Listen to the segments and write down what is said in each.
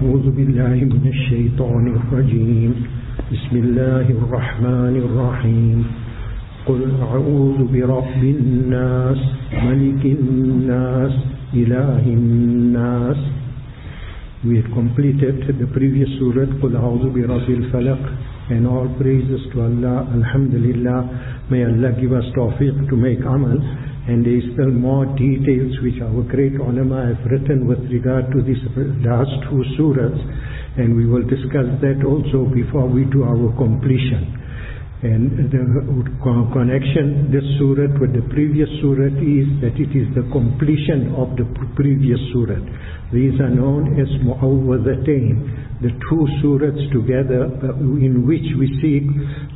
أعوذ بالله من الشيطان الرجيم بسم الله الرحمن الرحيم قل أعوذ برب الناس ملك الناس إله الناس. We had completed the previous surah قل أعوذ برب الفلق, and all praises to Allah. Alhamdulillah, may Allah give us tawfiq to make amal. And there is still more details which our great ulama have written with regard to these last two surahs, and we will discuss that also before we do our completion. And the connection this surah with the previous surah is that it is the completion of the previous surah. These are known as Mu'awwadhatain, the two surahs together in which we seek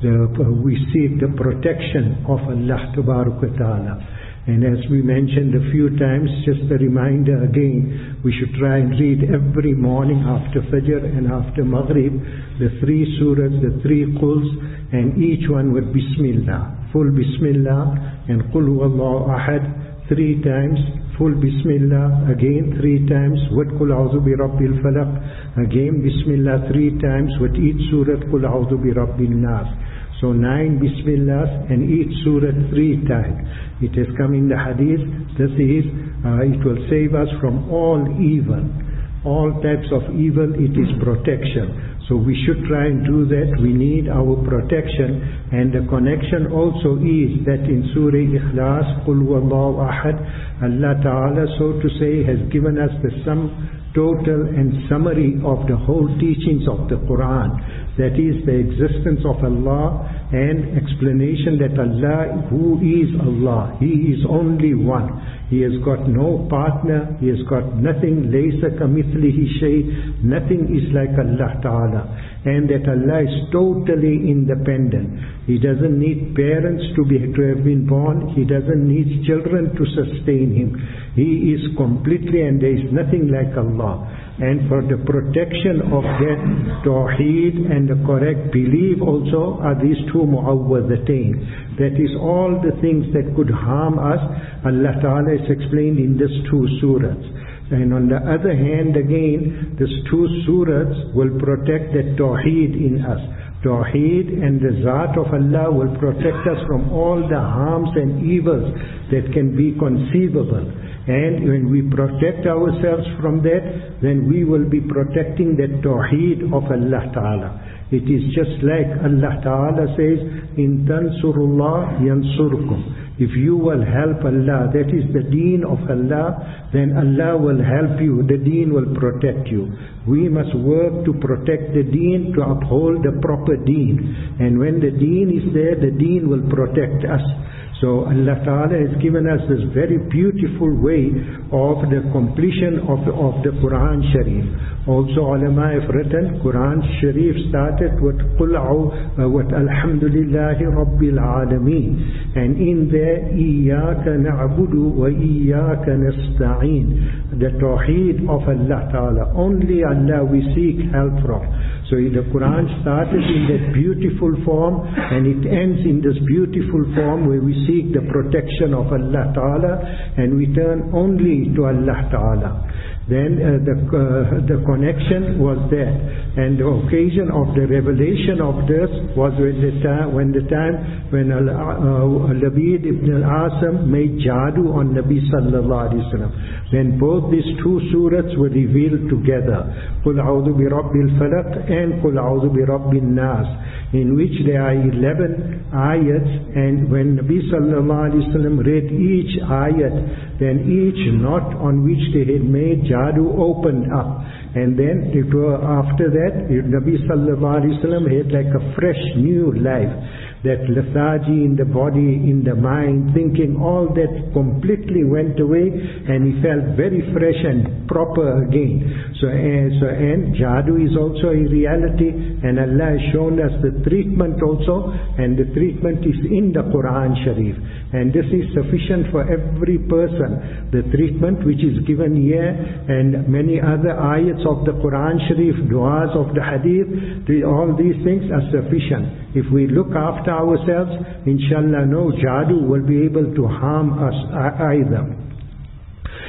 the protection of Allah Tabaraka wa Ta'ala. And as we mentioned a few times, just a reminder again, we should try and read every morning after Fajr and after Maghrib the three surahs, the three Quls, and each one with Bismillah. Full Bismillah and Qul Huwallahu Ahad 3 times, full Bismillah again 3 times, with Qul A'udhu bi Rabbil Falaq, again Bismillah 3 times, with each surah Qul A'udhu bi Rabbin Nas. So 9 Bismillahs and each surah 3 times. It has come in the hadith, this is, it will save us from all evil. All types of evil, it is protection. So we should try and do that. We need our protection. And the connection also is that in Surah Ikhlas, Qul Huwallahu Ahad, Allah Ta'ala, so to say, has given us the sum total and summary of the whole teachings of the Quran. That is the existence of Allah and explanation that Allah, who is Allah? He is only one. He has got no partner. He has got nothing. Laysa kamithlihi shay. Nothing is like Allah Ta'ala. And that Allah is totally independent. He doesn't need parents to have been born. He doesn't need children to sustain him. He is completely, and there is nothing like Allah. And for the protection of that Tawheed and the correct belief also are these two Mu'awwadhatain. That is all the things that could harm us, Allah Ta'ala has explained in these two surahs. And on the other hand again, these two surahs will protect the Tawheed in us. Tawheed and the Zat of Allah will protect us from all the harms and evils that can be conceivable. And when we protect ourselves from that, then we will be protecting the Tawheed of Allah Ta'ala. It is just like Allah Ta'ala says, in tansurullah yansurkum. If you will help Allah, that is the deen of Allah, then Allah will help you, the deen will protect you. We must work to protect the deen, to uphold the proper deen. And when the deen is there, the deen will protect us. So Allah Ta'ala has given us this very beautiful way of the completion of the Quran Sharif. Also ulama have written, Quran Sharif started with with Alhamdulillahi Rabbil Alameen. And in there, Iyaka na'budu wa Iyaka nasta'een. The Tawheed of Allah Ta'ala. Only Allah we seek help from. So the Quran started in that beautiful form, and it ends in this beautiful form where we seek the protection of Allah Ta'ala, and we turn only to Allah Ta'ala. Then the connection was there, and the occasion of the revelation of this was when Labid ibn al-Asam made jadoo on Nabi sallallahu alaihi wasallam. Then both these two surahs were revealed together, Qul A'udhu bi Rabbil Falaq and Qul A'udhu bi Rabbin Nas, in which there are 11 ayats, and when Nabi sallallahu alaihi wasallam read each ayat, then each knot on which they had made jadoo opened up. And then after that, Nabi sallallahu alaihi wasallam had like a fresh new life. That lethargy in the body, in the mind, thinking, all that completely went away, and he felt very fresh and proper again. And jadoo is also a reality, and Allah has shown us the treatment also, and the treatment is in the Quran Sharif. And this is sufficient for every person. The treatment which is given here, and many other ayats of the Quran Sharif, du'as of the Hadith, all these things are sufficient. If we look after ourselves, inshallah no jadoo will be able to harm us either.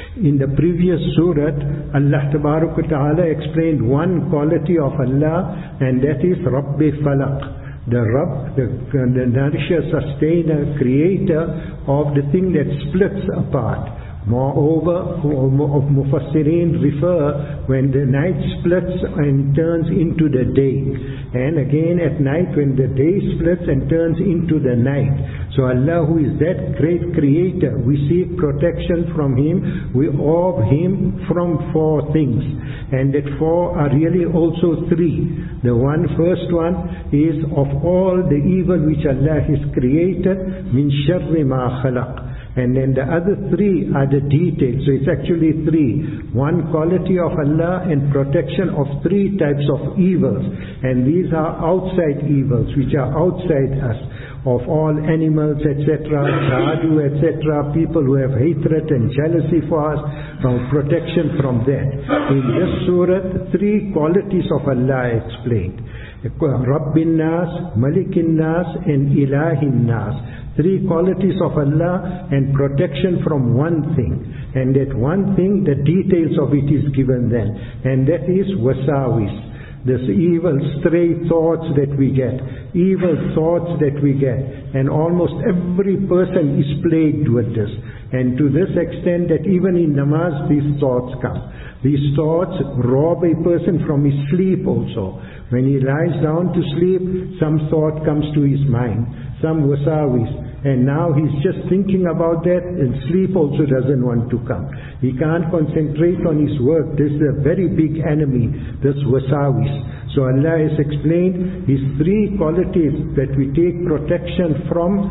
In the previous surah, Allah Ta'ala explained one quality of Allah, and that is Rabbi Falaq. The Rabb, the nourisher, sustainer, creator of the thing that splits apart. Moreover, Mufassirin refer when the night splits and turns into the day. And again at night when the day splits and turns into the night. So Allah, who is that great creator, we seek protection from Him, we awe Him from 4 things. And that 4 are really also 3. The first one is of all the evil which Allah has created, min sharri ma khalaq. And then the other 3 are the details. So it's actually 3. One quality of Allah and protection of 3 types of evils. And these are outside evils, which are outside us. Of all animals, etc., sadhu, etc., people who have hatred and jealousy for us, from protection from that. In this surah, 3 qualities of Allah explained. Rabbin Nas, Malikin Nas, and Ilahin Nas. 3 qualities of Allah and protection from one thing. And that one thing, the details of it is given then. And that is wasawis. This evil stray thoughts that we get. Evil thoughts that we get. And almost every person is plagued with this. And to this extent that even in namaz these thoughts come. These thoughts rob a person from his sleep also. When he lies down to sleep, some thought comes to his mind. Some wasawis. And now he's just thinking about that, and sleep also doesn't want to come. He can't concentrate on his work. This is a very big enemy, this wasawis. So Allah has explained His 3 qualities that we take protection from,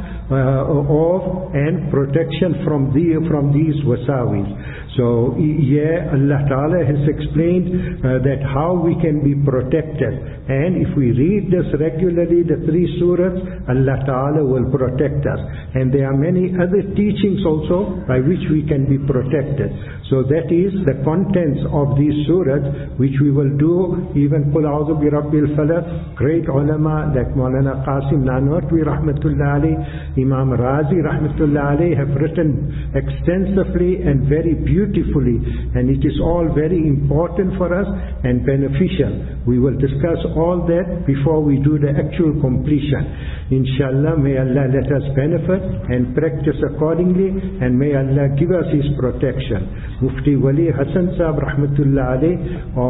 of, and protection from these wasawis. So Allah Ta'ala has explained that how we can be protected. And if we read this regularly, the 3 surahs, Allah Ta'ala will protect us. And there are many other teachings also by which we can be protected. So that is the contents of these surahs, which we will do. Even Qul A'udhu bi Rabbil Falaq, great ulama like Maulana Qasim Nanotwi Rahmatullah Alayh, Imam Razi Rahmatullah Alayh have written extensively and very beautifully, and it is all very important for us and beneficial. We will discuss all that before we do the actual completion. Inshallah, may Allah let us benefit and practice accordingly, and may Allah give us His protection. Mufti Wali Hassan Sahib Rahmatullah Alayh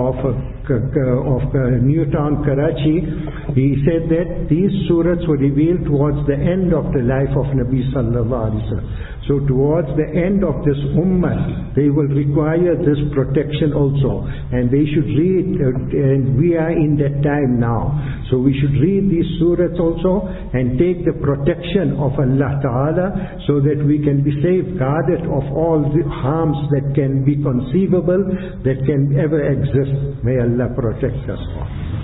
of Newtown, Karachi, he said that these surahs were revealed towards the end of the life of Nabi Sallallahu Alaihi Wasallam. So towards the end of this ummah, they will require this protection also. And they should read, and we are in that time now. So we should read these surahs also and take the protection of Allah Ta'ala so that we can be safeguarded of all the harms that can be conceivable, that can ever exist. May Allah protect us all.